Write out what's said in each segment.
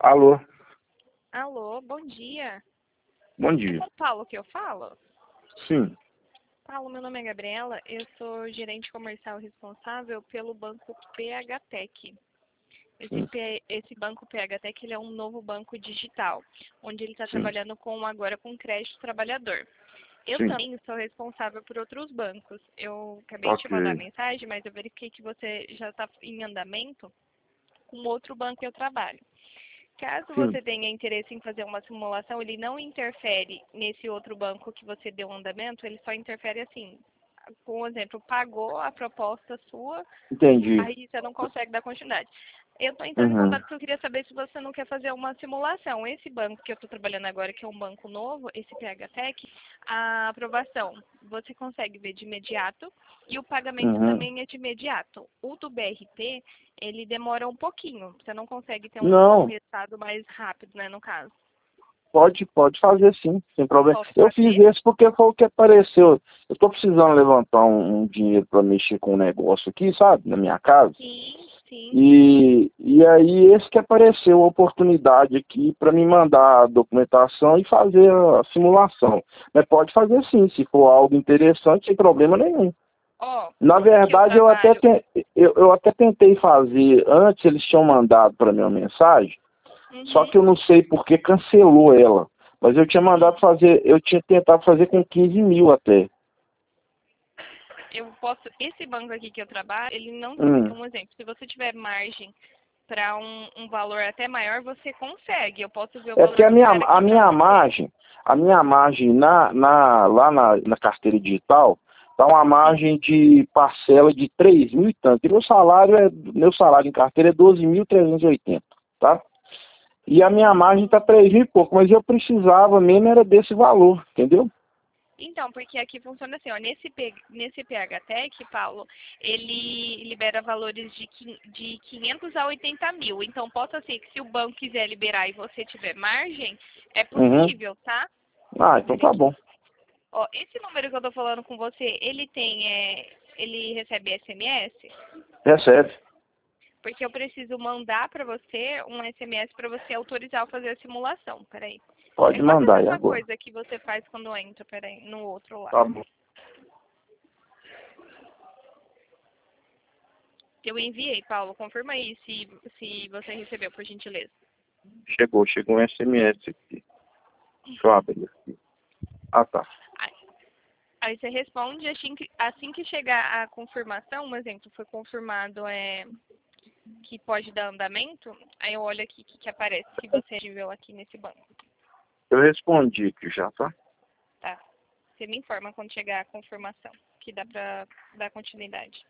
Alô, Alô, bom dia. bom É dia. com o Paulo que eu falo? Sim, Paulo, meu nome é Gabriela, eu sou gerente comercial responsável pelo banco PHTech. sim, Esse banco PHTech ele é um novo banco digital, onde ele está sim, trabalhando agora com crédito trabalhor. Eu sim. também sou responsável por outros bancos. Eu acabei de te Ok. mandar a mensagem, mas eu verifiquei que você já está em andamento com outro banco que eu trabalho. Caso Sim. você tenha interesse em fazer uma simulação, ele não interfere nesse outro banco que você deu andamento, ele só interfere assim. Por exemplo, pagou a proposta sua, Entendi. aí você não consegue dar continuidade. Eu estou entrando em contato Uhum. porque eu queria saber se você não quer fazer uma simulação. Esse banco que eu estou trabalhando agora, que é um banco novo, esse PHTech, a aprovação você consegue ver de imediato e o pagamento Uhum. também é de imediato. O do BRT, ele demora um pouquinho. Você não consegue ter um Não, resultado mais rápido, né, no caso. pode fazer sim, sem problema. Posso Eu fiz fazer? esse porque foi o que apareceu. Eu estou precisando levantar um dinheiro para mexer com um negócio aqui, sabe, na minha casa. Sim, sim. E aí esse que apareceu a oportunidade aqui para me mandar a documentação e fazer a simulação. Mas pode fazer sim, se for algo interessante, sem problema nenhum. Ó, Na aqui eu verdade, trabalho. eu até tentei fazer, antes eles tinham mandado para mim uma mensagem, só Uhum. que eu não sei por que cancelou ela. Mas eu tinha mandado fazer, eu tinha tentado fazer com 15 mil até. Eu posso, esse banco aqui que eu trabalho, ele não, Hum. um exemplo, se você tiver margem para um valor até maior, você consegue. Eu posso ver o É porque valor que libera a aqui para você. minha margem lá na carteira digital, tá uma Sim. margem de parcela de 3 mil e tanto. E meu salário em carteira é 12.380, tá? E a minha margem tá Hum. 3 mil e pouco, mas eu precisava mesmo era desse valor, entendeu? Então, porque aqui funciona assim, ó, nesse PHTech, Paulo, ele libera valores de 500 a 80 mil. Então, posso assim, que se o banco quiser liberar e você tiver margem, é Uhum. possível, tá? Ah, então Peraí tá que- bom. Ó, esse número que eu tô falando com você, ele recebe SMS? Recebe. Porque eu preciso mandar para você um SMS para você autorizar eu fazer a simulação. Peraí. É Pode quase a mandar aí mesma agora. coisa que você faz quando entra, peraí, no outro lá. Tá bom. Eu enviei, Paulo. Confirma aí se você recebeu, por gentileza. Chegou um SMS aqui. Deixa eu abrir aqui. Ah, tá. Aí, aí você responde assim que chegar a confirmação, um exemplo, foi confirmado que pode dar andamento, aí eu olho aqui que aparece se você viu aqui nesse banco, Eu respondi aqui já, tá? tá? Você me informa quando chegar a confirmação, que dá pra dar continuidade.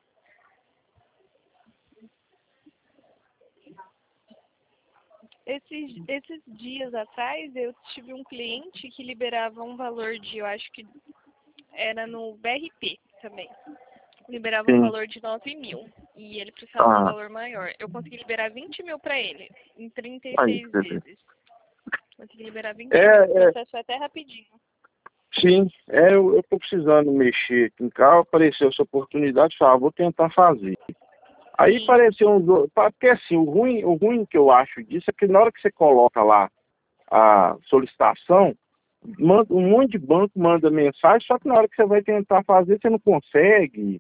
Esses dias atrás eu tive um cliente que liberava um valor de, eu acho que era no BRP também. Liberava um Sim. valor de 9 mil. E ele precisava de um Ah, valor maior. Eu consegui liberar 20 mil para ele, em aí, 36 beleza. vezes. Consegui liberar 20 mil. O É, processo foi até rapidinho. sim, eu tô precisando mexer aqui em casa, apareceu essa oportunidade, falei, vou tentar fazer. Aí Sim. apareceu porque assim, o ruim que eu acho disso é que na hora que você coloca lá a solicitação, um monte de banco manda mensagem, só que na hora que você vai tentar fazer, você não consegue,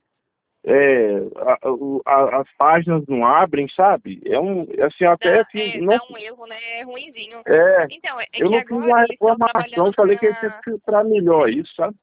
as páginas não abrem, sabe? Assim, até fiz, não, Dá um erro, né? É ruinzinho. é, Então, é eu que não fiz agora uma eles estão reclamação, trabalhando falei que ia ter para. que filtrar melhor isso, sabe?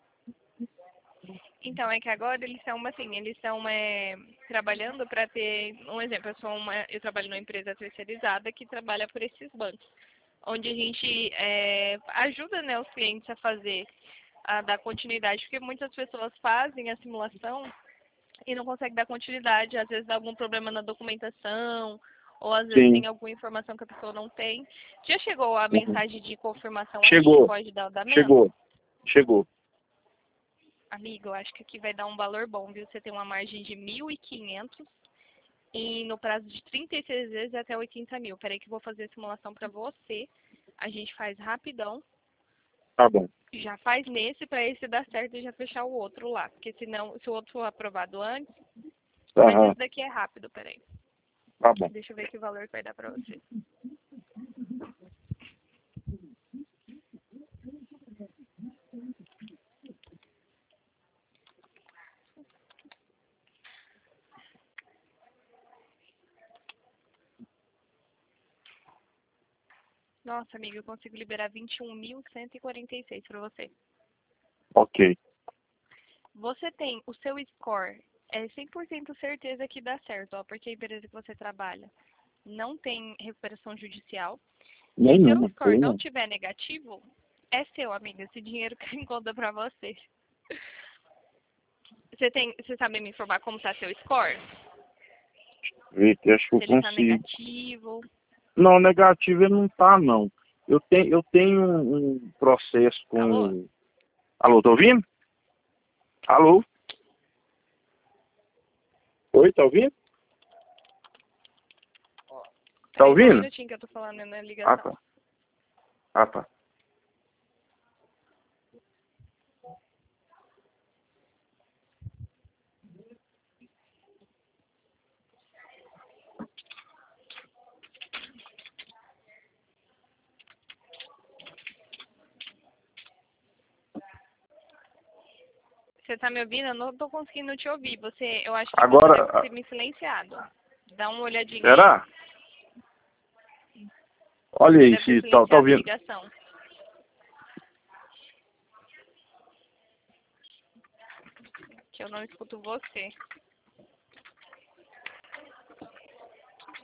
Então, é que agora eles estão assim, eles estão trabalhando para ter, um exemplo, eu trabalho numa empresa terceirizada que trabalha por esses bancos, onde a gente ajuda, né, os clientes a dar continuidade, porque muitas pessoas fazem a simulação e não conseguem dar continuidade, às vezes dá algum problema na documentação, ou às vezes Sim. tem alguma informação que a pessoa não tem. Já chegou a Uhum. mensagem de confirmação aí que Chegou, pode dar andamento? chegou, chegou. Amigo, eu acho que aqui vai dar um valor bom, viu? Você tem uma margem de 1.500 e no prazo de 36 vezes até 80 mil. Peraí que eu vou fazer a simulação para você. A gente faz rapidão. Tá bom. Já faz nesse para esse dar certo e já fechar o outro lá. Porque senão, se o outro for aprovado antes, mas Aham, esse daqui é rápido, peraí. tá bom. Deixa eu ver que valor que vai dar para você. Nossa, amiga, eu consigo liberar 21.146 para você. Ok. Você tem o seu score, é 100% certeza que dá certo, ó, porque a empresa que você trabalha não tem recuperação judicial. Se o seu Nenhuma. score não tiver negativo, é seu, amiga. Esse dinheiro cai em conta pra você. Você sabe me informar como tá seu score? Acho que Se eu ele tá consigo. negativo. Não, negativo ele não tá, não. Eu tenho um processo com... Alô? Alô, tá ouvindo? Alô? Oi, tá ouvindo? Tá Peraí, só um ouvindo? minutinho que eu tô falando na Ah, ligação. tá. Ah, tá. Você tá me ouvindo? Eu não tô conseguindo te ouvir. Eu acho que você Agora, deve ter me silenciado. Dá uma olhadinha aí. será? Olha Você aí, deve ter se tá silenciado a ouvindo. ligação. Que eu não escuto você.